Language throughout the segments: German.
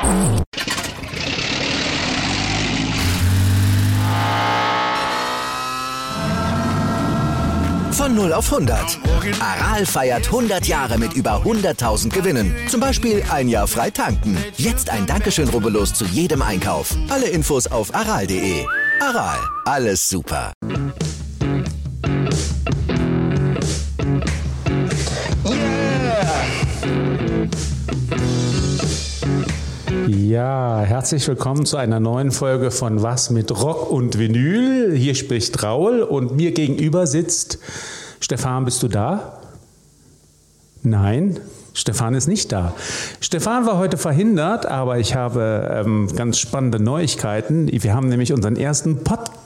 Von 0 auf 100. Aral feiert 100 Jahre mit über 100.000 Gewinnen. Zum Beispiel ein Jahr frei tanken. Jetzt ein Dankeschön, rubbellos zu jedem Einkauf. Alle Infos auf aral.de. Aral, alles super. Ja, herzlich willkommen zu einer neuen Folge von Was mit Rock und Vinyl. Hier spricht Raul und mir gegenüber sitzt Stefan. Bist du da? Nein, Stefan ist nicht da. Stefan war heute verhindert, aber ich habe ganz spannende Neuigkeiten. Wir haben nämlich unseren ersten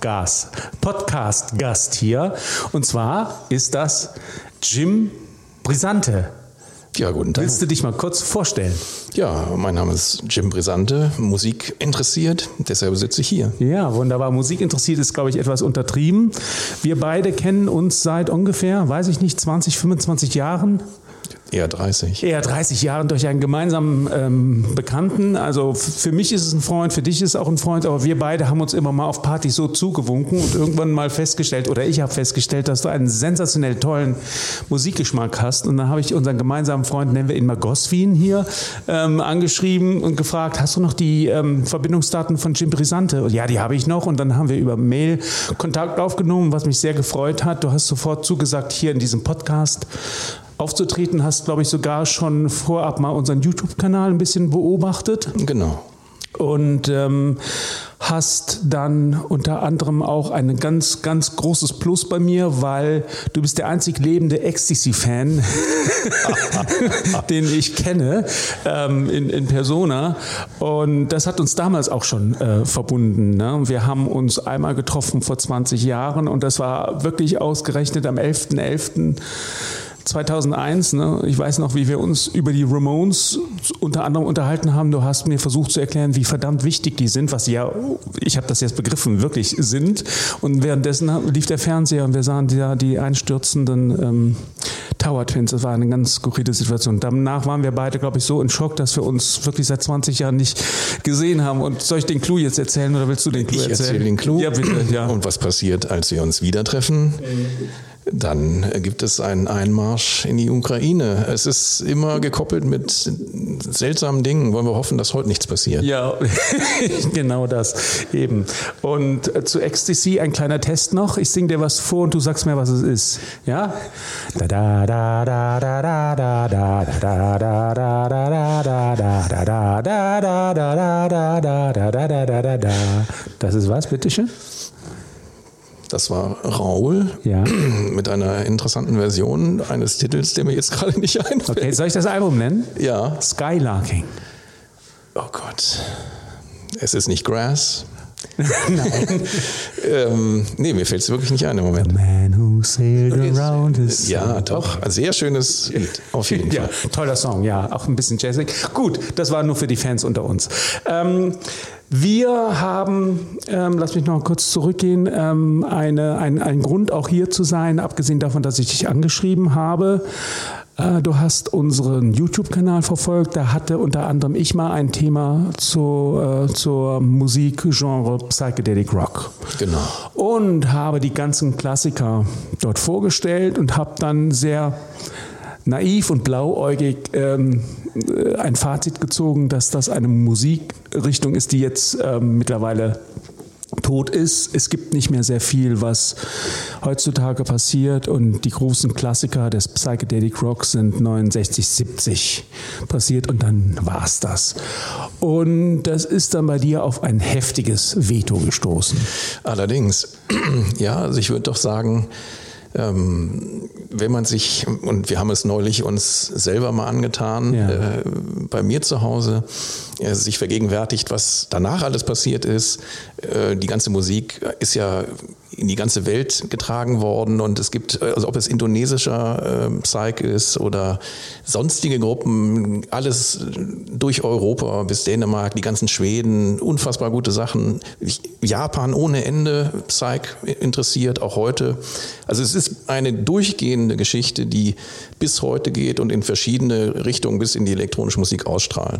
Podcast-Gast hier. Und zwar ist das Jim Brisante. Ja, guten Tag. Willst du dich mal kurz vorstellen? Ja, mein Name ist Jim Brisante, Musik interessiert, deshalb sitze ich hier. Ja, wunderbar. Musik interessiert ist, glaube ich, etwas untertrieben. Wir beide kennen uns seit ungefähr, 20, 25 Jahren. Eher 30. Eher 30 Jahren durch einen gemeinsamen Bekannten. Also für mich ist es ein Freund, für dich ist es auch ein Freund, aber wir beide haben uns immer mal auf Partys so zugewunken und irgendwann mal festgestellt, oder ich habe festgestellt, dass du einen sensationell tollen Musikgeschmack hast. Und dann habe ich unseren gemeinsamen Freund, nennen wir ihn mal Goswin hier, angeschrieben und gefragt, hast du noch die Verbindungsdaten von Jim Brisante? Ja, die habe ich noch. Und dann haben wir über Mail Kontakt aufgenommen, was mich sehr gefreut hat. Du hast sofort zugesagt, hier in diesem Podcast aufzutreten, hast, glaube ich, sogar schon vorab mal unseren YouTube-Kanal ein bisschen beobachtet. Genau. Und hast dann unter anderem auch ein ganz, ganz großes Plus bei mir, weil du bist der einzig lebende Ecstasy-Fan, den ich kenne, in Persona. Und das hat uns damals auch schon verbunden. Ne? Wir haben uns einmal getroffen vor 20 Jahren und das war wirklich ausgerechnet am 11.11. 2001, ne? Ich weiß noch, wie wir uns über die Ramones unter anderem unterhalten haben. Du hast mir versucht zu erklären, wie verdammt wichtig die sind, was sie ja, ich habe das jetzt begriffen, wirklich sind. Und währenddessen lief der Fernseher und wir sahen die einstürzenden Tower Twins. Das war eine ganz skurrile Situation. Danach waren wir beide, glaube ich, so in Schock, dass wir uns wirklich seit 20 Jahren nicht gesehen haben. Und soll ich den Clou jetzt erzählen oder willst du den Clou erzählen? Ich erzähle den Clou. Ja, bitte. Ja. Und was passiert, als wir uns wieder treffen? Dann gibt es einen Einmarsch in die Ukraine. Es ist immer gekoppelt mit seltsamen Dingen. Wollen wir hoffen, dass heute nichts passiert. Ja, genau das eben. Und zu Ecstasy ein kleiner Test noch. Ich singe dir was vor und du sagst mir, was es ist. Ja? Da da da da da da da da da da da da da da da da da. Das ist was, bitteschön? Das war Raul, ja, mit einer interessanten Version eines Titels, der mir jetzt gerade nicht einfällt. Okay, soll ich das Album nennen? Ja. Skylarking. Oh Gott. Es ist nicht Grass. Nein. Nee, mir fällt es wirklich nicht ein im Moment. The man who sailed around his Ja, doch. Ein sehr schönes Lied, auf jeden Fall. Ja, toller Song, ja. Auch ein bisschen jazzig. Gut, das war nur für die Fans unter uns. Wir haben, lass mich noch kurz zurückgehen, einen Grund auch hier zu sein, abgesehen davon, dass ich dich angeschrieben habe. Du hast unseren YouTube-Kanal verfolgt, da hatte unter anderem ich mal ein Thema zur Musikgenre Psychedelic Rock. Genau. Und habe die ganzen Klassiker dort vorgestellt und habe dann sehr naiv und blauäugig ein Fazit gezogen, dass das eine Musikrichtung ist, die jetzt mittlerweile tot ist. Es gibt nicht mehr sehr viel, was heutzutage passiert und die großen Klassiker des Psychedelic Rock sind 69, 70 passiert und dann war's das. Und das ist dann bei dir auf ein heftiges Veto gestoßen. Allerdings, ja, also ich würde doch sagen, wenn man sich, und wir haben es neulich uns selber mal angetan, bei mir zu Hause, sich vergegenwärtigt, was danach alles passiert ist. Die ganze Musik ist ja in die ganze Welt getragen worden und es gibt, also ob es indonesischer Psych ist oder sonstige Gruppen, alles durch Europa bis Dänemark, die ganzen Schweden, unfassbar gute Sachen. Japan ohne Ende Psych interessiert, auch heute. Also es ist eine durchgehende Geschichte, die bis heute geht und in verschiedene Richtungen bis in die elektronische Musik ausstrahlt.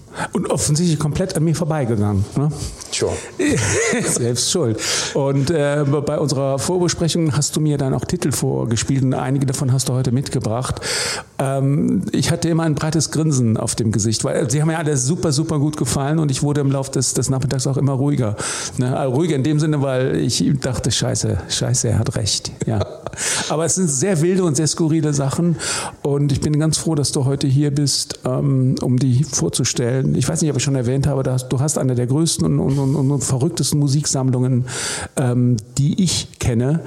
Und offensichtlich komplett an mir vorbeigegangen. Ne? Sure. Selbst schuld. Und bei unserer Vorbesprechung hast du mir dann auch Titel vorgespielt und einige davon hast du heute mitgebracht. Ich hatte immer ein breites Grinsen auf dem Gesicht, weil sie haben mir alle super, super gut gefallen und ich wurde im Laufe des Nachmittags auch immer ruhiger. Ne? Also ruhiger in dem Sinne, weil ich dachte, scheiße, er hat recht. Ja. Aber es sind sehr wilde und sehr skurrile Sachen und ich bin ganz froh, dass du heute hier bist, um die vorzustellen. Ich weiß nicht, ob ich schon erwähnt habe, du hast eine der größten und verrücktesten Musiksammlungen, die ich kenne.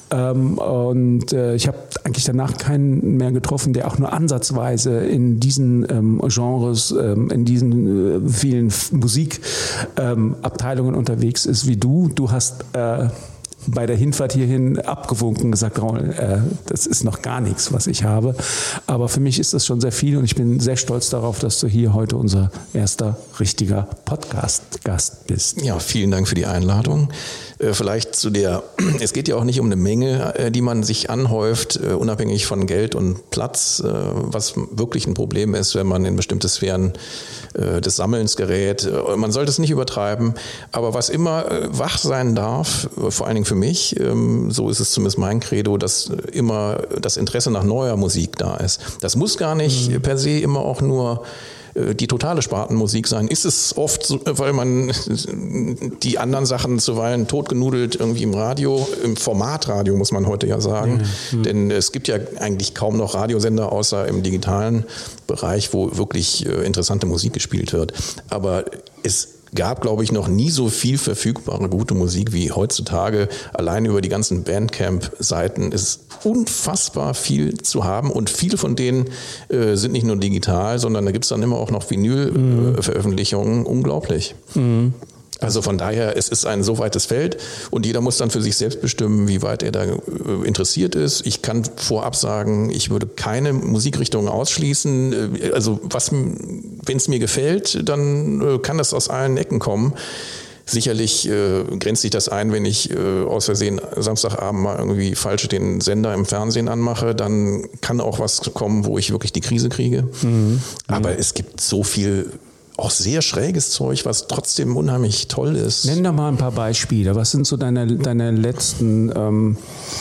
Ich habe eigentlich danach keinen mehr getroffen, der auch nur ansatzweise in diesen Genres, in diesen vielen Musikabteilungen unterwegs ist wie du. Du hast bei der Hinfahrt hierhin abgewunken und gesagt, Raul, das ist noch gar nichts, was ich habe. Aber für mich ist das schon sehr viel und ich bin sehr stolz darauf, dass du hier heute unser erster richtiger Podcast-Gast bist. Ja, vielen Dank für die Einladung. Vielleicht es geht ja auch nicht um eine Menge, die man sich anhäuft, unabhängig von Geld und Platz, was wirklich ein Problem ist, wenn man in bestimmte Sphären des Sammelns gerät. Man sollte es nicht übertreiben, aber was immer wach sein darf, vor allen Dingen für mich, so ist es zumindest mein Credo, dass immer das Interesse nach neuer Musik da ist. Das muss gar nicht per se immer auch nur die totale Spartenmusik sein. Ist es oft so, weil man die anderen Sachen zuweilen totgenudelt irgendwie im Radio, im Formatradio muss man heute ja sagen, denn es gibt ja eigentlich kaum noch Radiosender außer im digitalen Bereich, wo wirklich interessante Musik gespielt wird. Aber es gab, glaube ich, noch nie so viel verfügbare gute Musik wie heutzutage. Allein über die ganzen Bandcamp-Seiten ist unfassbar viel zu haben und viele von denen sind nicht nur digital, sondern da gibt es dann immer auch noch Vinyl-Veröffentlichungen. Unglaublich. Also von daher, es ist ein so weites Feld und jeder muss dann für sich selbst bestimmen, wie weit er da interessiert ist. Ich kann vorab sagen, ich würde keine Musikrichtung ausschließen. Also wenn es mir gefällt, dann kann das aus allen Ecken kommen. Sicherlich grenzt sich das ein, wenn ich aus Versehen Samstagabend mal irgendwie falsch den Sender im Fernsehen anmache, dann kann auch was kommen, wo ich wirklich die Krise kriege. Aber es gibt so viel auch sehr schräges Zeug, was trotzdem unheimlich toll ist. Nenn doch mal ein paar Beispiele. Was sind so deine letzten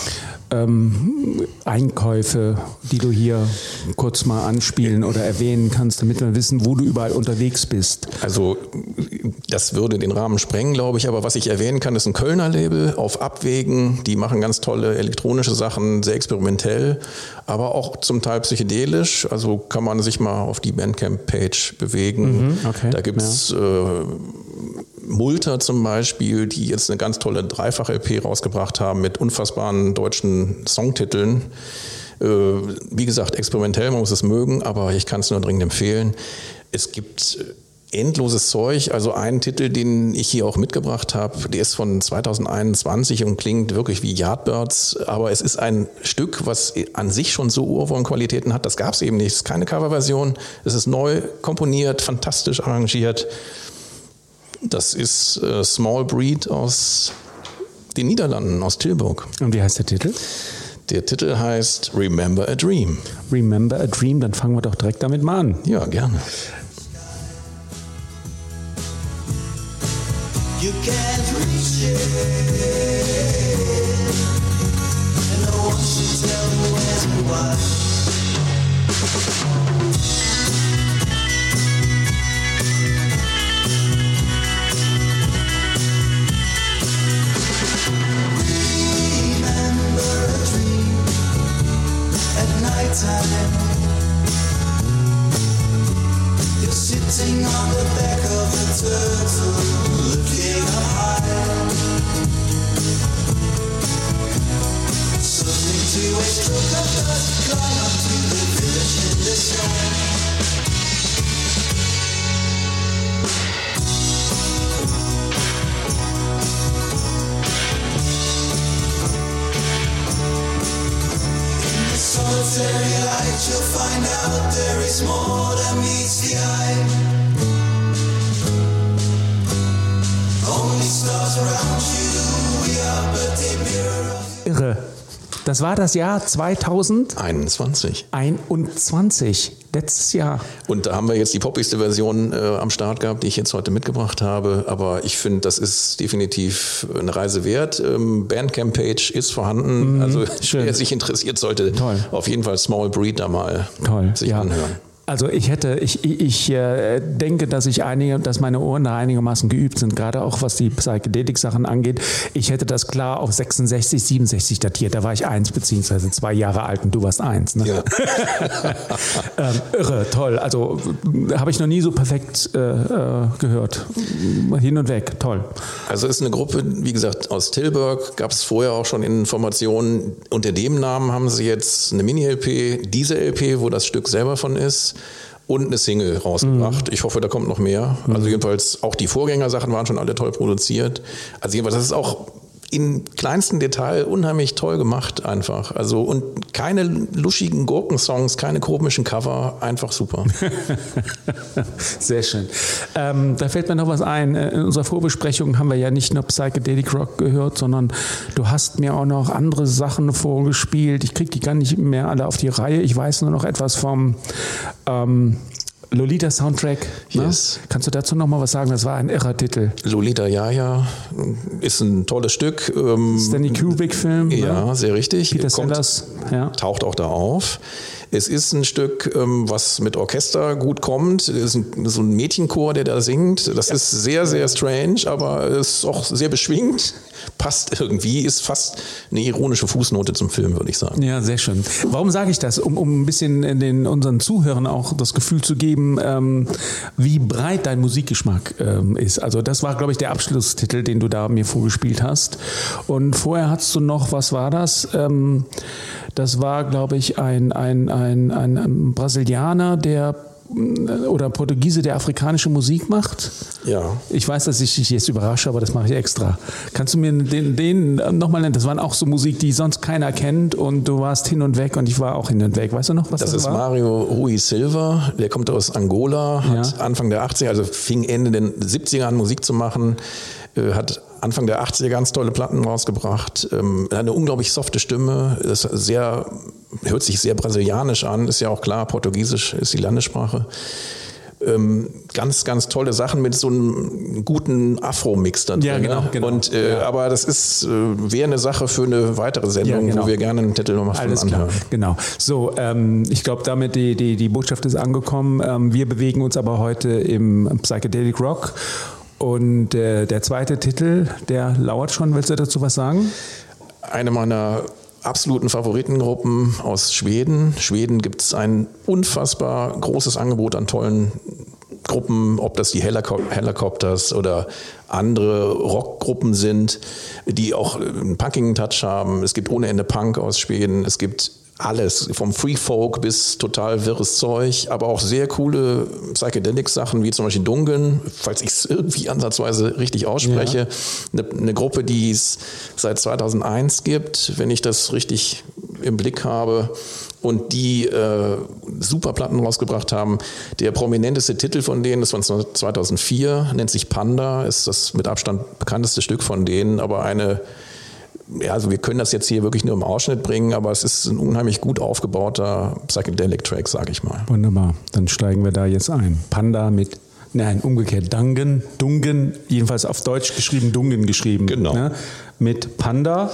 Einkäufe, die du hier kurz mal anspielen oder erwähnen kannst, damit wir wissen, wo du überall unterwegs bist? Also das würde den Rahmen sprengen, glaube ich, aber was ich erwähnen kann, ist ein Kölner Label auf Abwägen. Die machen ganz tolle elektronische Sachen, sehr experimentell, aber auch zum Teil psychedelisch. Also kann man sich mal auf die Bandcamp-Page bewegen. Okay, da gibt es Multer zum Beispiel, die jetzt eine ganz tolle Dreifach-LP rausgebracht haben mit unfassbaren deutschen Songtiteln. Wie gesagt, experimentell, man muss es mögen, aber ich kann es nur dringend empfehlen. Es gibt endloses Zeug, also einen Titel, den ich hier auch mitgebracht habe, der ist von 2021 und klingt wirklich wie Yardbirds, aber es ist ein Stück, was an sich schon so Ohrwurmqualitäten hat, das gab es eben nicht. Es ist keine Coverversion, es ist neu komponiert, fantastisch arrangiert. Das ist Small Breed aus den Niederlanden, aus Tilburg. Und wie heißt der Titel? Der Titel heißt Remember a Dream. Remember a Dream, dann fangen wir doch direkt damit mal an. Ja, gerne. You can't reach it, and no one should tell you when and why. Time. You're sitting on the back of a turtle, looking up high. Something to a stroke of dust, climb up to the village in the sky. Solitary light, you'll find out there is more than meets the eye. Only stars around you, we are but a mirror of... Irre. Das war das Jahr 2021. 21. Letztes Jahr. Und da haben wir jetzt die poppigste Version am Start gehabt, die ich jetzt heute mitgebracht habe. Aber ich finde, das ist definitiv eine Reise wert. Bandcamp-Page ist vorhanden. Also wer sich interessiert, sollte auf jeden Fall Small Breed da mal sich anhören. Also ich denke, dass meine Ohren da einigermaßen geübt sind, gerade auch was die Psychedelic-Sachen angeht. Ich hätte das klar auf 66, 67 datiert. Da war ich 1 bzw. 2 Jahre alt und du warst 1. Ne? Ja. Irre, toll. Also habe ich noch nie so perfekt gehört. Hin und weg, toll. Also ist eine Gruppe, wie gesagt, aus Tilburg. Gab es vorher auch schon Informationen. Unter dem Namen haben sie jetzt eine Mini-LP, diese LP, wo das Stück selber von ist. Und eine Single rausgebracht. Ich hoffe, da kommt noch mehr. Also jedenfalls auch die Vorgängersachen waren schon alle toll produziert. Also jedenfalls, das ist auch im kleinsten Detail unheimlich toll gemacht einfach. Also und keine luschigen Gurkensongs, keine komischen Cover, einfach super. Sehr schön. Da fällt mir noch was ein. In unserer Vorbesprechung haben wir ja nicht nur Psychedelic Rock gehört, sondern du hast mir auch noch andere Sachen vorgespielt. Ich kriege die gar nicht mehr alle auf die Reihe. Ich weiß nur noch etwas vom Lolita-Soundtrack. Yes. Ne? Kannst du dazu noch mal was sagen? Das war ein irrer Titel. Lolita, ja. Ist ein tolles Stück. Stanley Kubrick-Film. Ja, ne? sehr richtig. Peter Sellers. Ja. Taucht auch da auf. Es ist ein Stück, was mit Orchester gut kommt. Es ist so ein Mädchenchor, der da singt. Das ist sehr, sehr strange, aber ist auch sehr beschwingt. Passt irgendwie, ist fast eine ironische Fußnote zum Film, würde ich sagen. Ja, sehr schön. Warum sage ich das? Um ein bisschen unseren Zuhörern auch das Gefühl zu geben, wie breit dein Musikgeschmack ist. Also das war, glaube ich, der Abschlusstitel, den du da mir vorgespielt hast. Und vorher hattest du noch, was war das? Das war, glaube ich, ein Brasilianer, oder Portugiese, der afrikanische Musik macht. Ja. Ich weiß, dass ich dich jetzt überrasche, aber das mache ich extra. Kannst du mir den nochmal nennen? Das waren auch so Musik, die sonst keiner kennt und du warst hin und weg und ich war auch hin und weg. Weißt du noch, was das war? Das ist Mario Rui Silva, der kommt aus Angola, hat Anfang der 80er, also fing Ende der 70er an Musik zu machen, hat Anfang der 80er ganz tolle Platten rausgebracht, eine unglaublich softe Stimme, hört sich sehr brasilianisch an, ist ja auch klar, Portugiesisch ist die Landessprache. Ganz, ganz tolle Sachen mit so einem guten Afro-Mix da drin. Ja, genau. Und, aber das wäre eine Sache für eine weitere Sendung, wo wir gerne einen Titel nochmal von anhören. Klar. Genau. So, ich glaube, damit die Botschaft ist angekommen. Wir bewegen uns aber heute im Psychedelic Rock. Und der zweite Titel, der lauert schon. Willst du dazu was sagen? Eine meiner absoluten Favoritengruppen aus Schweden. Schweden gibt es ein unfassbar großes Angebot an tollen Gruppen, ob das die Helicopters oder andere Rockgruppen sind, die auch einen punkigen Touch haben. Es gibt ohne Ende Punk aus Schweden. Es gibt alles, vom Free Folk bis total wirres Zeug, aber auch sehr coole Psychedelic-Sachen, wie zum Beispiel Dungen, falls ich es irgendwie ansatzweise richtig ausspreche. Ja. Eine Gruppe, die es seit 2001 gibt, wenn ich das richtig im Blick habe, und die super Platten rausgebracht haben. Der prominenteste Titel von denen ist von 2004, nennt sich Panda, ist das mit Abstand bekannteste Stück von denen, aber also wir können das jetzt hier wirklich nur im Ausschnitt bringen, aber es ist ein unheimlich gut aufgebauter Psychedelic-Track, sag ich mal. Wunderbar, dann steigen wir da jetzt ein. Panda umgekehrt, Dungen, jedenfalls auf Deutsch geschrieben, Dungen geschrieben. Genau. Ne? Mit Panda.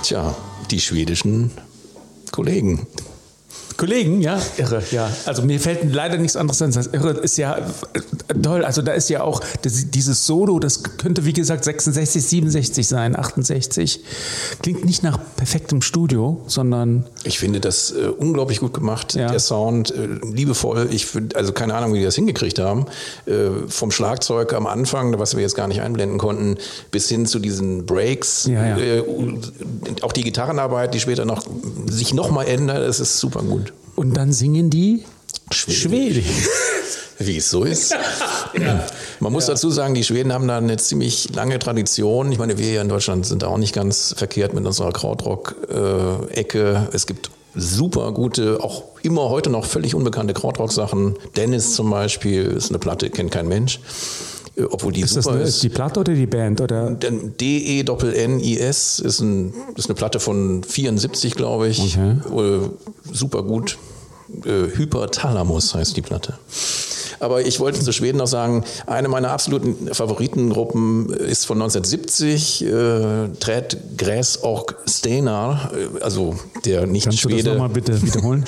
Tja, die schwedischen Kollegen. Kollegen, ja, irre, ja. Also mir fällt leider nichts anderes an. Das irre ist ja toll. Also da ist ja auch dieses Solo, das könnte wie gesagt 66, 67 sein, 68. Klingt nicht nach perfektem Studio, sondern... Ich finde das unglaublich gut gemacht, der Sound, liebevoll. Ich finde, also keine Ahnung, wie die das hingekriegt haben. Vom Schlagzeug am Anfang, was wir jetzt gar nicht einblenden konnten, bis hin zu diesen Breaks. Auch die Gitarrenarbeit, die später sich noch mal ändert, das ist super gut. Und dann singen die Schwedisch. Wie es so ist. Man muss dazu sagen, die Schweden haben da eine ziemlich lange Tradition. Ich meine, wir hier in Deutschland sind da auch nicht ganz verkehrt mit unserer Krautrock-Ecke. Es gibt super gute, auch immer heute noch völlig unbekannte Krautrock-Sachen. Dennis zum Beispiel ist eine Platte, kennt kein Mensch. Obwohl die super ist. Ist die Platte oder die Band? Oder? DENNIS ist eine Platte von 74, glaube ich. Okay. Super gut. Hyperthalamus heißt die Platte. Aber ich wollte zu Schweden noch sagen, eine meiner absoluten Favoritengruppen ist von 1970, Träd Gräsorg Steinar, also der nicht Kannst Schwede. Kannst du das nochmal bitte wiederholen?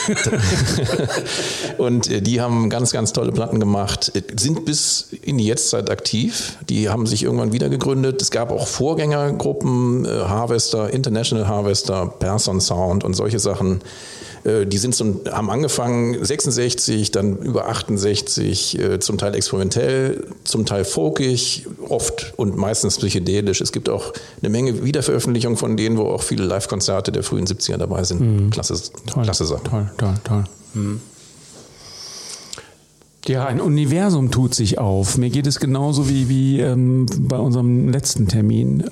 Und die haben ganz, ganz tolle Platten gemacht, sind bis in die Jetztzeit aktiv. Die haben sich irgendwann wieder gegründet. Es gab auch Vorgängergruppen, Harvester, International Harvester, Person Sound und solche Sachen. Die haben angefangen 66, dann über 68, zum Teil experimentell, zum Teil folkig, oft und meistens psychedelisch. Es gibt auch eine Menge Wiederveröffentlichungen von denen, wo auch viele Live-Konzerte der frühen 70er dabei sind. Klasse Sache. Toll. Ja, ein Universum tut sich auf. Mir geht es genauso wie bei unserem letzten Termin.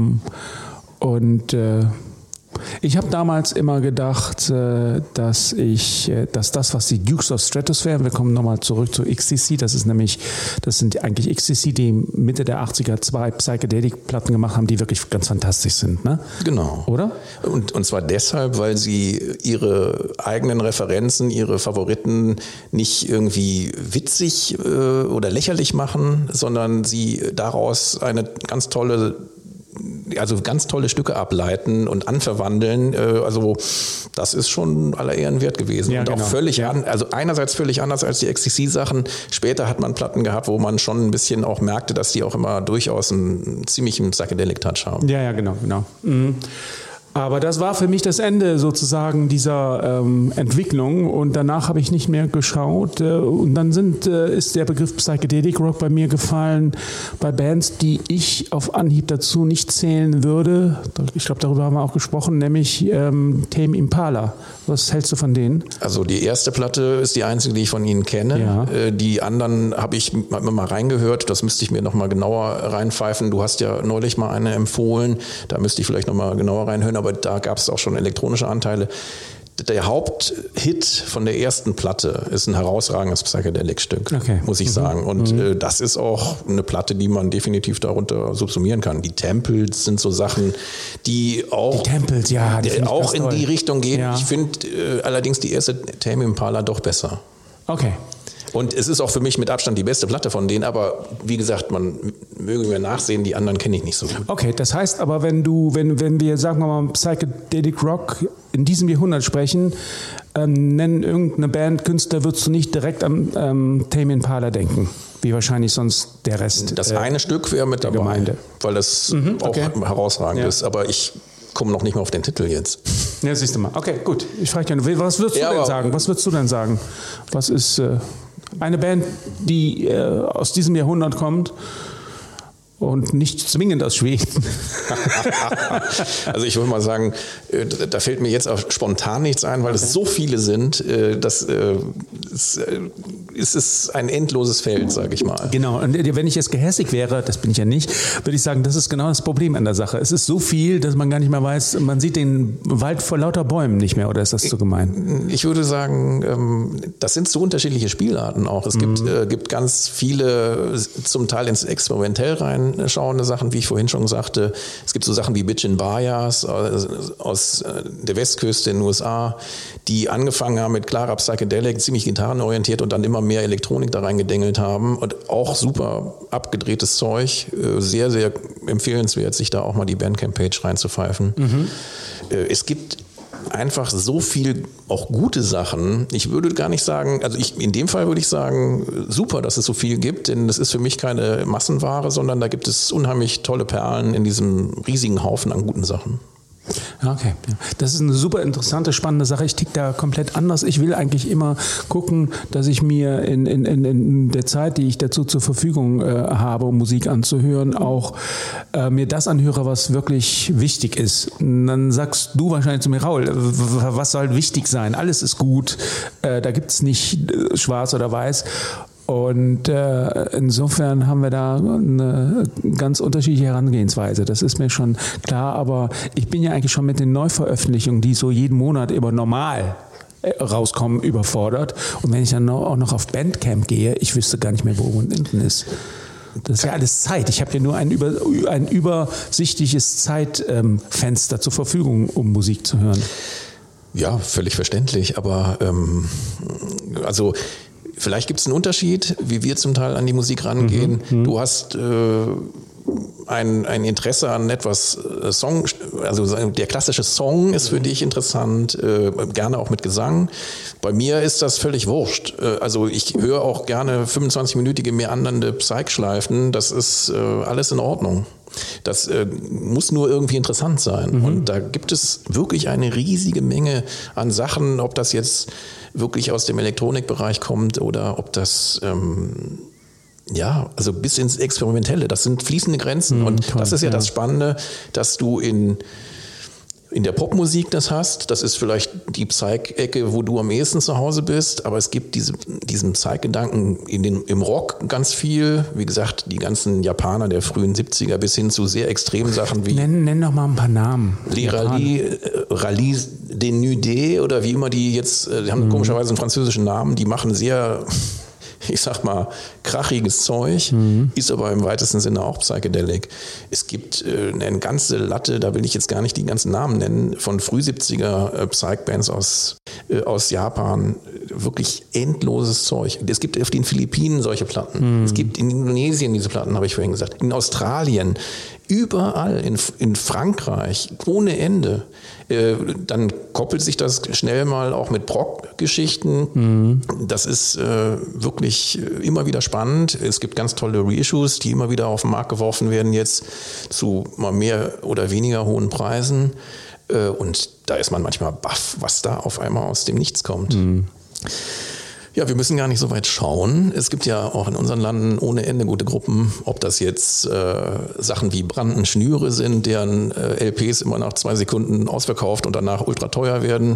Ich habe damals immer gedacht, dass das, was die Dukes of Stratosphere, wir kommen nochmal zurück zu XTC, das sind eigentlich XTC, die Mitte der 80er 2 Psychedelic-Platten gemacht haben, die wirklich ganz fantastisch sind, ne? Genau. Oder? Und zwar deshalb, weil sie ihre eigenen Referenzen, ihre Favoriten nicht irgendwie witzig oder lächerlich machen, sondern sie daraus eine ganz tolle Stücke ableiten und anverwandeln. Also das ist schon aller Ehren wert gewesen. Ja, und auch also einerseits völlig anders als die XTC-Sachen. Später hat man Platten gehabt, wo man schon ein bisschen auch merkte, dass die auch immer durchaus einen ziemlichen Psychedelic-Touch haben. Ja, genau. Mhm. Aber das war für mich das Ende sozusagen dieser Entwicklung und danach habe ich nicht mehr geschaut und dann ist der Begriff Psychedelic Rock bei mir gefallen bei Bands, die ich auf Anhieb dazu nicht zählen würde. Ich glaube, darüber haben wir auch gesprochen, nämlich Tame Impala. Was hältst du von denen? Also die erste Platte ist die einzige, die ich von ihnen kenne. Ja. Die anderen habe ich mal reingehört, das müsste ich mir noch mal genauer reinpfeifen. Du hast ja neulich mal eine empfohlen, da müsste ich vielleicht noch mal genauer reinhören, aber da gab es auch schon elektronische Anteile. Der Haupthit von der ersten Platte ist ein herausragendes Psychedelic-Stück, muss ich sagen. Und das ist auch eine Platte, die man definitiv darunter subsumieren kann. Die Temples sind so Sachen, die auch, auch in die Richtung gehen. Ja. Ich finde allerdings die erste Tame Impala doch besser. Okay. Und es ist auch für mich mit Abstand die beste Platte von denen, aber wie gesagt, man möge mir nachsehen, die anderen kenne ich nicht so gut. Okay, das heißt aber, wenn wir, sagen wir mal, Psychedelic Rock in diesem Jahrhundert sprechen, nennen irgendeine Band, Künstler, würdest du nicht direkt an Tame Impala denken, wie wahrscheinlich sonst der Rest. Das eine Stück wäre mit dabei, Gemeinde. Weil das auch herausragend ist, aber ich komme noch nicht mehr auf den Titel jetzt. Ja, siehst du mal. Okay, gut. Ich frage dich, was würdest du denn sagen? Was würdest du denn sagen? Was ist eine Band, die aus diesem Jahrhundert kommt und nicht zwingend aus Schweden? Also ich würde mal sagen, da fällt mir jetzt auch spontan nichts ein, weil es so viele sind, dass es ist ein endloses Feld, sage ich mal. Genau, und wenn ich jetzt gehässig wäre, das bin ich ja nicht, würde ich sagen, das ist genau das Problem an der Sache. Es ist so viel, dass man gar nicht mehr weiß, man sieht den Wald vor lauter Bäumen nicht mehr, oder ist das zu gemein? Ich würde sagen, das sind so unterschiedliche Spielarten auch. Es gibt ganz viele, zum Teil ins Experimentell reinschauende Sachen, wie ich vorhin schon sagte. Es gibt so Sachen wie Bitchin' Bayas aus der Westküste in den USA, die angefangen haben mit klarer Psychedelic, ziemlich gitarrenorientiert und dann immer mehr Elektronik da reingedengelt haben und auch super abgedrehtes Zeug. Sehr, sehr empfehlenswert, sich da auch mal die Bandcamp-Page reinzupfeifen. Es gibt einfach so viel auch gute Sachen. Ich würde gar nicht sagen, also in dem Fall würde ich sagen, super, dass es so viel gibt, denn das ist für mich keine Massenware, sondern da gibt es unheimlich tolle Perlen in diesem riesigen Haufen an guten Sachen. Okay, das ist eine super interessante, spannende Sache. Ich tick da komplett anders. Ich will eigentlich immer gucken, dass ich mir in der Zeit, die ich dazu zur Verfügung habe, um Musik anzuhören, auch mir das anhöre, was wirklich wichtig ist. Und dann sagst du wahrscheinlich zu mir, Raul, was soll wichtig sein? Alles ist gut, da gibt es nicht schwarz oder weiß. Und insofern haben wir da eine ganz unterschiedliche Herangehensweise. Das ist mir schon klar. Aber ich bin ja eigentlich schon mit den Neuveröffentlichungen, die so jeden Monat immer normal rauskommen, überfordert. Und wenn ich dann auch noch auf Bandcamp gehe, ich wüsste gar nicht mehr, wo und hinten ist. Das ist ja alles Zeit. Ich habe ja nur ein übersichtliches Zeitfenster zur Verfügung, um Musik zu hören. Ja, völlig verständlich. Aber also vielleicht gibt es einen Unterschied, wie wir zum Teil an die Musik rangehen. Du hast ein Interesse an etwas Song, also der klassische Song ist für dich interessant, gerne auch mit Gesang. Bei mir ist das völlig wurscht. Also ich höre auch gerne 25-minütige meandernde Psych-Schleifen, das ist alles in Ordnung. Das muss nur irgendwie interessant sein. Und da gibt es wirklich eine riesige Menge an Sachen, ob das jetzt wirklich aus dem Elektronikbereich kommt oder ob das also bis ins Experimentelle, das sind fließende Grenzen. Und toll, das ist ja das Spannende, dass du in der Popmusik das hast. Das ist vielleicht die Psych-Ecke, wo du am ehesten zu Hause bist, aber es gibt diesen Psych-Gedanken im Rock ganz viel. Wie gesagt, die ganzen Japaner der frühen 70er bis hin zu sehr extremen Sachen wie Nenn doch mal ein paar Namen. Rallye Denudé oder wie immer die jetzt, die haben komischerweise einen französischen Namen, die machen sehr, ich sag mal, krachiges Zeug, ist aber im weitesten Sinne auch Psychedelic. Es gibt eine ganze Latte, da will ich jetzt gar nicht die ganzen Namen nennen, von Früh-70er Psych-Bands aus Japan. Wirklich endloses Zeug. Es gibt auf den Philippinen solche Platten. Es gibt in Indonesien diese Platten, habe ich vorhin gesagt. In Australien, überall, in Frankreich, ohne Ende. Dann koppelt sich das schnell mal auch mit Prog-Geschichten. Das ist wirklich immer wieder spannend. Es gibt ganz tolle Reissues, die immer wieder auf den Markt geworfen werden jetzt zu mal mehr oder weniger hohen Preisen. Und da ist man manchmal baff, was da auf einmal aus dem Nichts kommt. Ja, wir müssen gar nicht so weit schauen. Es gibt ja auch in unseren Landen ohne Ende gute Gruppen, ob das jetzt Sachen wie Branden Schnüre sind, deren LPs immer nach 2 Sekunden ausverkauft und danach ultra teuer werden.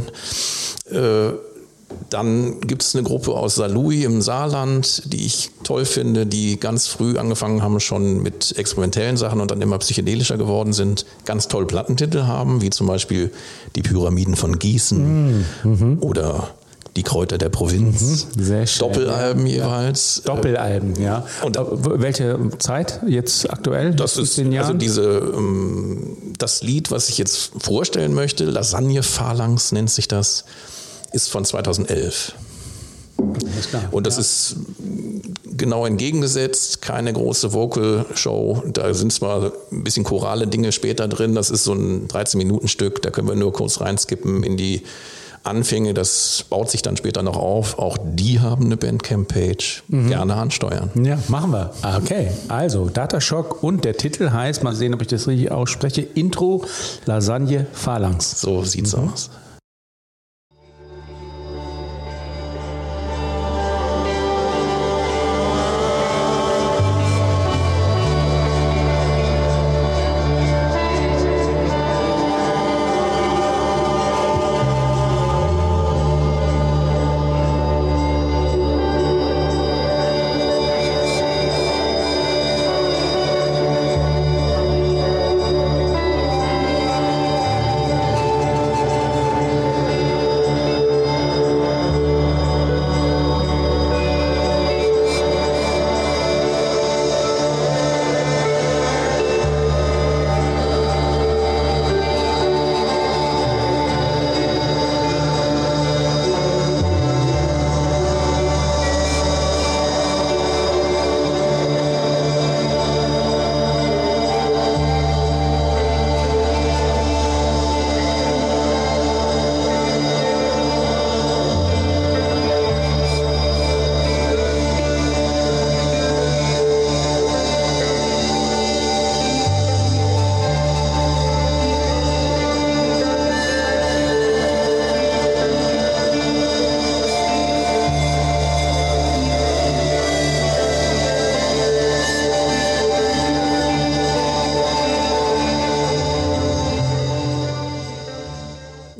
Dann gibt es eine Gruppe aus Saarlouis im Saarland, die ich toll finde, die ganz früh angefangen haben schon mit experimentellen Sachen und dann immer psychedelischer geworden sind, ganz tolle Plattentitel haben, wie zum Beispiel die Pyramiden von Gießen oder die Kräuter der Provinz. Sehr schön. Doppelalben jeweils. Doppelalben, ja. Und welche Zeit jetzt aktuell? Das ist also das Lied, was ich jetzt vorstellen möchte, Lasagne-Phalanx nennt sich das, ist von 2011. Und das ist genau entgegengesetzt, keine große Vocal-Show. Da sind zwar ein bisschen chorale Dinge später drin, das ist so ein 13-Minuten-Stück, da können wir nur kurz reinskippen in die Anfänge, das baut sich dann später noch auf. Auch die haben eine Bandcamp-Page. Gerne ansteuern. Ja, machen wir. Okay, also Datashock und der Titel heißt, mal sehen, ob ich das richtig ausspreche, Intro Lasagne Phalanx. So sieht's aus.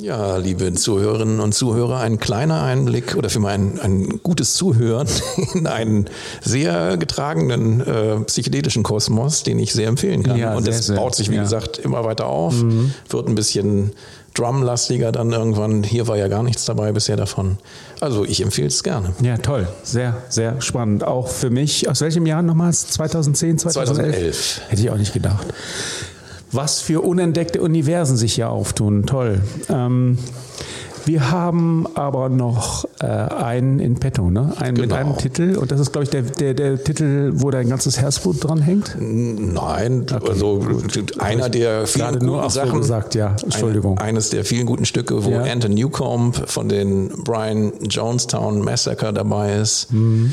Ja, liebe Zuhörerinnen und Zuhörer, ein kleiner Einblick oder für ein gutes Zuhören in einen sehr getragenen psychedelischen Kosmos, den ich sehr empfehlen kann. Ja, und es baut sich, wie gesagt, immer weiter auf, wird ein bisschen drumlastiger dann irgendwann. Hier war ja gar nichts dabei bisher davon. Also ich empfehle es gerne. Ja, toll. Sehr, sehr spannend. Auch für mich. Aus welchem Jahr nochmals? 2010, 2011? Hätte ich auch nicht gedacht. Was für unentdeckte Universen sich hier auftun. Toll. Wir haben aber noch einen in petto, ne? Mit einem Titel. Und das ist, glaube ich, der Titel, wo dein ganzes Herzblut dran hängt? Nein, okay. Also einer der vielen guten Sachen. Gesagt, ja. Entschuldigung. Eines der vielen guten Stücke, wo Anton Newcomb von den Brian Jonestown Massacre dabei ist.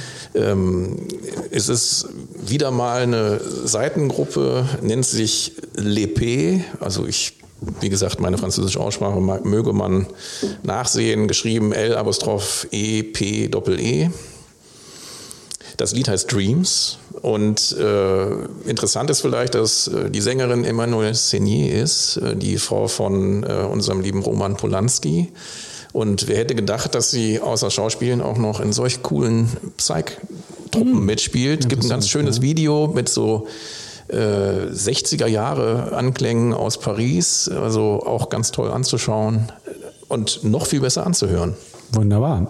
Es ist wieder mal eine Seitengruppe, nennt sich L'Épée. Also wie gesagt, meine französische Aussprache möge man nachsehen, geschrieben L''E''. Das Lied heißt Dreams und interessant ist vielleicht, dass die Sängerin Emmanuelle Seigner ist, die Frau von unserem lieben Roman Polanski. Und wer hätte gedacht, dass sie außer Schauspielen auch noch in solch coolen Psych-Truppen mitspielt. Es gibt ein ganz schönes Video mit so 60er Jahre Anklängen aus Paris, also auch ganz toll anzuschauen und noch viel besser anzuhören. Wunderbar.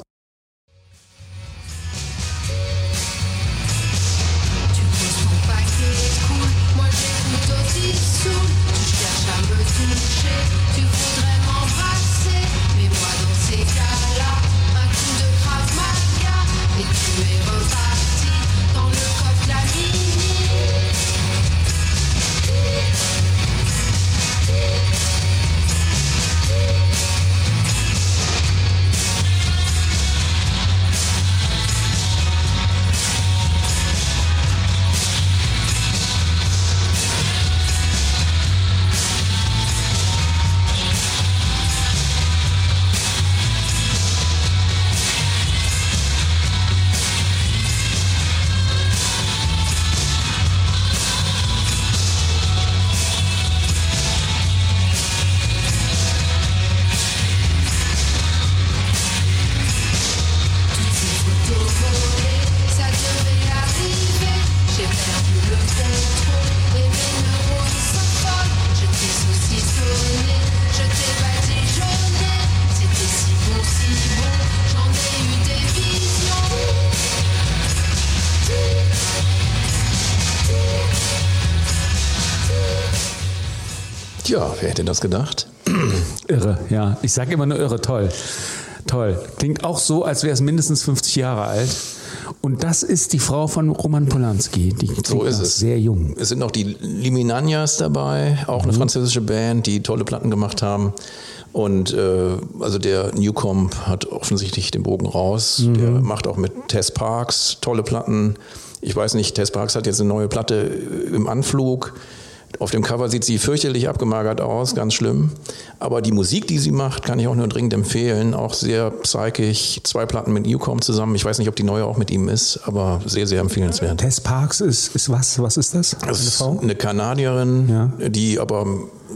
Ja, wer hätte das gedacht? Irre, ja. Ich sage immer nur irre, toll. Toll. Klingt auch so, als wäre es mindestens 50 Jahre alt. Und das ist die Frau von Roman Polanski. Die so ist es. Sehr jung. Es sind noch die Liminanias dabei, auch eine französische Band, die tolle Platten gemacht haben. Und also der Newcomb hat offensichtlich den Bogen raus. Der macht auch mit Tess Parks tolle Platten. Ich weiß nicht, Tess Parks hat jetzt eine neue Platte im Anflug. Auf dem Cover sieht sie fürchterlich abgemagert aus, ganz schlimm. Aber die Musik, die sie macht, kann ich auch nur dringend empfehlen. Auch sehr psychisch. 2 Platten mit Newcomb zusammen. Ich weiß nicht, ob die neue auch mit ihm ist, aber sehr, sehr empfehlenswert. Tess Parks ist was? Was ist das? Das ist eine Kanadierin, die aber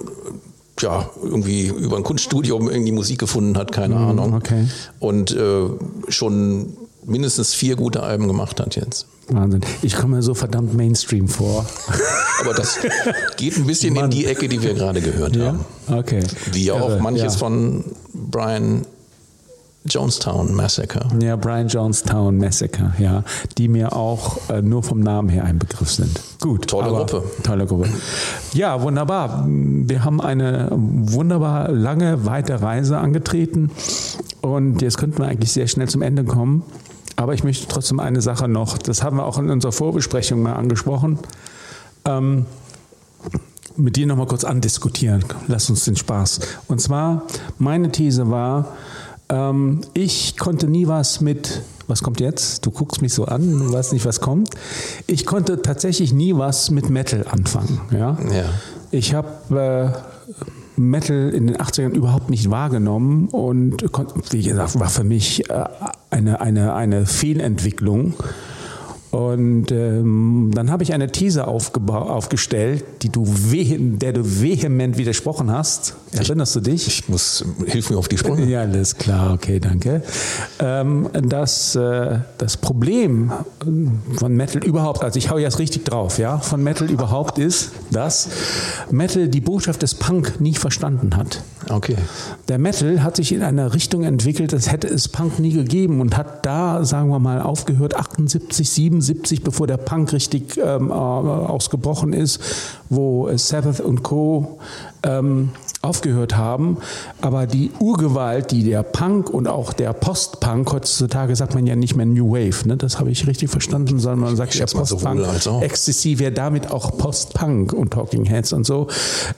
irgendwie über ein Kunststudium irgendwie Musik gefunden hat, keine Ahnung. Okay. Und schon mindestens 4 gute Alben gemacht hat jetzt. Wahnsinn. Ich komme mir so verdammt Mainstream vor. Aber das geht ein bisschen in die Ecke, die wir gerade gehört haben. Okay. Wie auch manches von Brian Jonestown Massacre. Ja, Brian Jonestown Massacre, ja. Die mir auch nur vom Namen her ein Begriff sind. Gut. Tolle Gruppe. Ja, wunderbar. Wir haben eine wunderbar lange, weite Reise angetreten. Und jetzt könnten wir eigentlich sehr schnell zum Ende kommen. Aber ich möchte trotzdem eine Sache noch, das haben wir auch in unserer Vorbesprechung mal angesprochen, mit dir noch mal kurz andiskutieren. Lass uns den Spaß. Und zwar, meine These war, ich konnte nie was kommt jetzt? Du guckst mich so an, du weißt nicht, was kommt. Ich konnte tatsächlich nie was mit Metal anfangen. Ja? Ich habe Metal in den 80ern überhaupt nicht wahrgenommen und wie gesagt, war für mich eine Fehlentwicklung. Und dann habe ich eine These aufgestellt, der du vehement widersprochen hast. Erinnerst du dich? Hilf mir auf die Sprünge. Ja, alles klar, okay, danke. Dass das Problem von Metal überhaupt, also ich hau jetzt richtig drauf, ja, von Metal überhaupt ist, dass Metal die Botschaft des Punk nie verstanden hat. Okay. Der Metal hat sich in eine Richtung entwickelt, das hätte es Punk nie gegeben und hat da, sagen wir mal, aufgehört, 78, 77, bevor der Punk richtig ausgebrochen ist, wo Sabbath und Co. aufgehört haben. Aber die Urgewalt, die der Punk und auch der Post-Punk, heutzutage sagt man ja nicht mehr New Wave, ne? Das habe ich richtig verstanden, sondern man sagt ja Post-Punk, Ecstasy wäre damit auch Post-Punk und Talking Heads und so.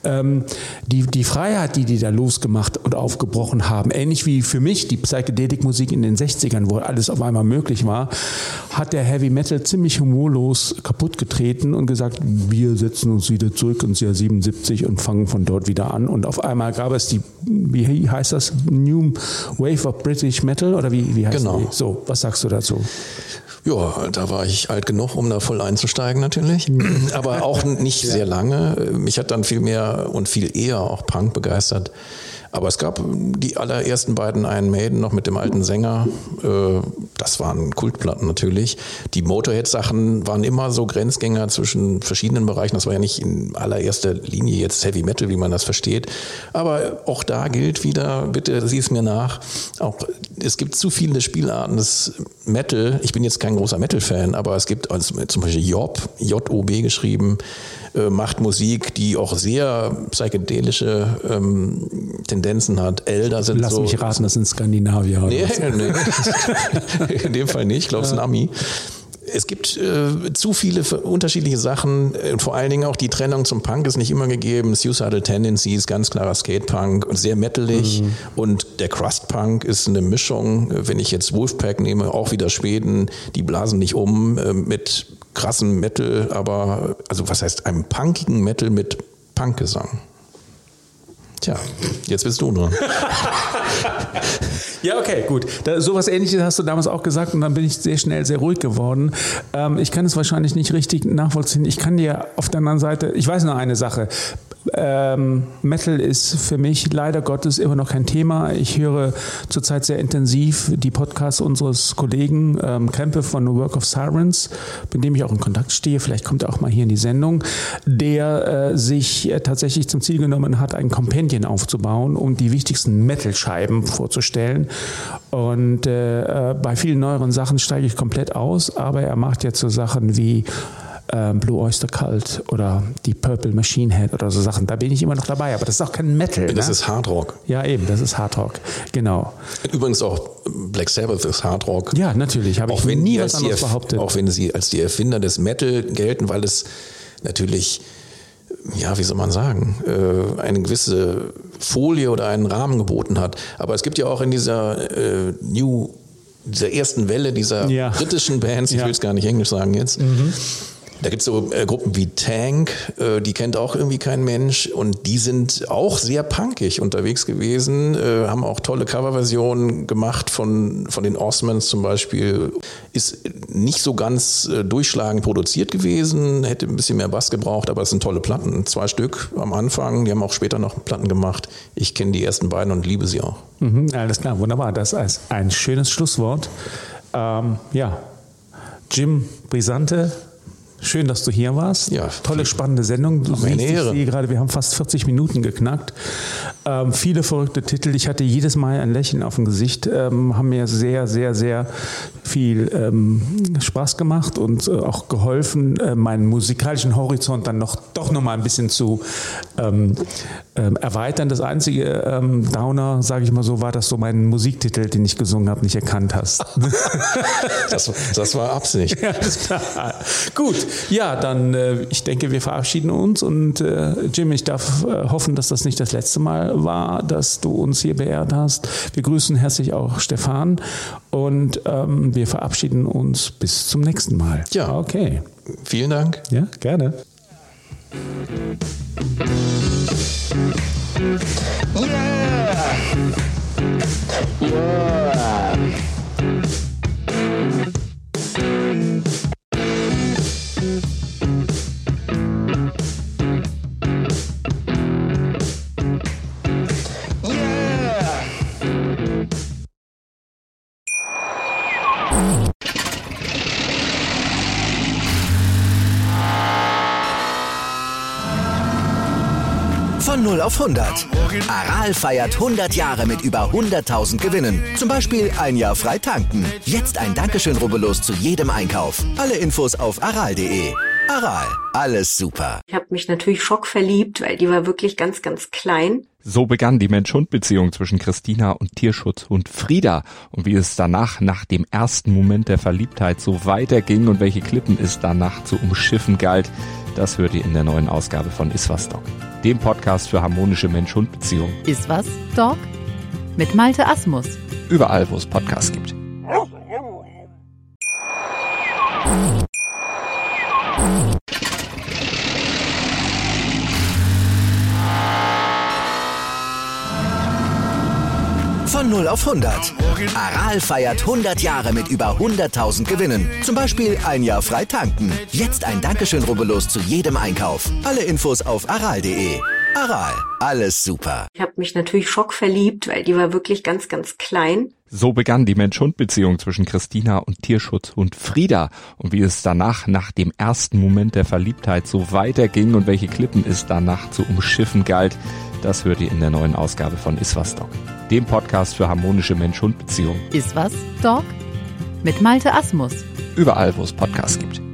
Die Freiheit, die da losgemacht und aufgebrochen haben, ähnlich wie für mich die Psychedelik-Musik in den 60ern, wo alles auf einmal möglich war, hat der Heavy Metal ziemlich humorlos kaputt getreten und gesagt, wir setzen uns wieder zurück ins Jahr 77 und fangen von dort wieder an. Und auf einmal gab es wie heißt das? New Wave of British Metal oder wie heißt genau. Die? So, was sagst du dazu? Ja, da war ich alt genug, um da voll einzusteigen natürlich, aber auch nicht sehr lange. Mich hat dann viel mehr und viel eher auch Punk begeistert. Aber es gab die allerersten beiden Iron Maiden noch mit dem alten Sänger. Das waren Kultplatten natürlich. Die Motorhead-Sachen waren immer so Grenzgänger zwischen verschiedenen Bereichen. Das war ja nicht in allererster Linie jetzt Heavy Metal, wie man das versteht. Aber auch da gilt wieder, bitte sieh es mir nach, auch es gibt zu viele Spielarten des Metal. Ich bin jetzt kein großer Metal-Fan, aber es gibt also zum Beispiel J-O-B geschrieben, macht Musik, die auch sehr psychedelische Tendenzen hat. Elder sind Lass mich raten, das sind Skandinavier. Nee, in dem Fall nicht, ich glaube, es ist ein Ami. Es gibt zu viele unterschiedliche Sachen, vor allen Dingen auch die Trennung zum Punk ist nicht immer gegeben. Suicidal Tendencies, ganz klarer Skate-Punk und sehr metalig. Und der Crust-Punk ist eine Mischung, wenn ich jetzt Wolfpack nehme, auch wieder Schweden, die blasen nicht um mit krassen Metal, aber, also was heißt einem punkigen Metal mit Punkgesang? Tja, jetzt bist du dran. Ja, okay, gut. Sowas Ähnliches hast du damals auch gesagt und dann bin ich sehr schnell sehr ruhig geworden. Ich kann es wahrscheinlich nicht richtig nachvollziehen. Ich kann dir auf der anderen Seite, ich weiß nur eine Sache. Metal ist für mich leider Gottes immer noch kein Thema. Ich höre zurzeit sehr intensiv die Podcasts unseres Kollegen Krempe von The Work of Sirens, mit dem ich auch in Kontakt stehe. Vielleicht kommt er auch mal hier in die Sendung, der sich tatsächlich zum Ziel genommen hat, ein Compendium aufzubauen, um die wichtigsten Metal-Scheiben vorzustellen. Und bei vielen neueren Sachen steige ich komplett aus, aber er macht jetzt so Sachen wie Blue Oyster Cult oder die Purple Machine Head oder so Sachen. Da bin ich immer noch dabei, aber das ist auch kein Metal. Das ist Hard Rock. Ja, eben, das ist Hard Rock, genau. Übrigens auch Black Sabbath ist Hard Rock. Ja, natürlich, habe ich nie was anderes behauptet. Auch wenn sie als die Erfinder des Metal gelten, weil es natürlich, ja, wie soll man sagen, eine gewisse Folie oder einen Rahmen geboten hat. Aber es gibt ja auch in dieser dieser ersten Welle dieser britischen Bands, ich will es gar nicht Englisch sagen jetzt, da gibt es so Gruppen wie Tank, die kennt auch irgendwie kein Mensch und die sind auch sehr punkig unterwegs gewesen, haben auch tolle Coverversionen gemacht von den Osmonds zum Beispiel. Ist nicht so ganz durchschlagend produziert gewesen, hätte ein bisschen mehr Bass gebraucht, aber es sind tolle Platten. 2 Stück am Anfang, die haben auch später noch Platten gemacht. Ich kenne die ersten beiden und liebe sie auch. Alles klar, wunderbar. Das ist ein schönes Schlusswort. Jim Brisante, schön, dass du hier warst. Ja, tolle, spannende Sendung. Du siehst, ich sehe gerade, wir haben fast 40 Minuten geknackt. Viele verrückte Titel. Ich hatte jedes Mal ein Lächeln auf dem Gesicht. Haben mir sehr, sehr, sehr viel Spaß gemacht und auch geholfen, meinen musikalischen Horizont dann doch noch mal ein bisschen zu erweitern. Das einzige Downer, sage ich mal so, war, dass du meinen Musiktitel, den ich gesungen habe, nicht erkannt hast. Das war Absicht. Ja, alles klar. Gut. Ja, dann ich denke, wir verabschieden uns und Jim, ich darf hoffen, dass das nicht das letzte Mal war, dass du uns hier beehrt hast. Wir grüßen herzlich auch Stefan und wir verabschieden uns bis zum nächsten Mal. Ja, okay. Vielen Dank. Ja, gerne. Yeah. 0 auf 100. Aral feiert 100 Jahre mit über 100.000 Gewinnen. Zum Beispiel ein Jahr frei tanken. Jetzt ein Dankeschön, rubbellos zu jedem Einkauf. Alle Infos auf aral.de. Aral, alles super. Ich habe mich natürlich schockverliebt, weil die war wirklich ganz, ganz klein. So begann die Mensch-Hund-Beziehung zwischen Christina und Tierschutzhund Frieda. Und wie es danach, nach dem ersten Moment der Verliebtheit, so weiterging und welche Klippen es danach zu umschiffen galt, das hört ihr in der neuen Ausgabe von Iswas Dog, dem Podcast für harmonische Mensch-Hund-Beziehungen. Iswas Dog mit Malte Asmus. Überall, wo es Podcasts gibt. Von 0 auf 100. Aral feiert 100 Jahre mit über 100.000 Gewinnen. Zum Beispiel ein Jahr frei tanken. Jetzt ein Dankeschön, rubbellos zu jedem Einkauf. Alle Infos auf aral.de. Aral, alles super. Ich habe mich natürlich schockverliebt, weil die war wirklich ganz, ganz klein. So begann die Mensch-Hund-Beziehung zwischen Christina und Tierschutzhund Frieda. Und wie es danach, nach dem ersten Moment der Verliebtheit, so weiterging und welche Klippen es danach zu umschiffen galt, das hört ihr in der neuen Ausgabe von Iswas Dog, dem Podcast für harmonische Mensch-Hund-Beziehungen. Iswas Dog mit Malte Asmus. Überall, wo es Podcasts gibt.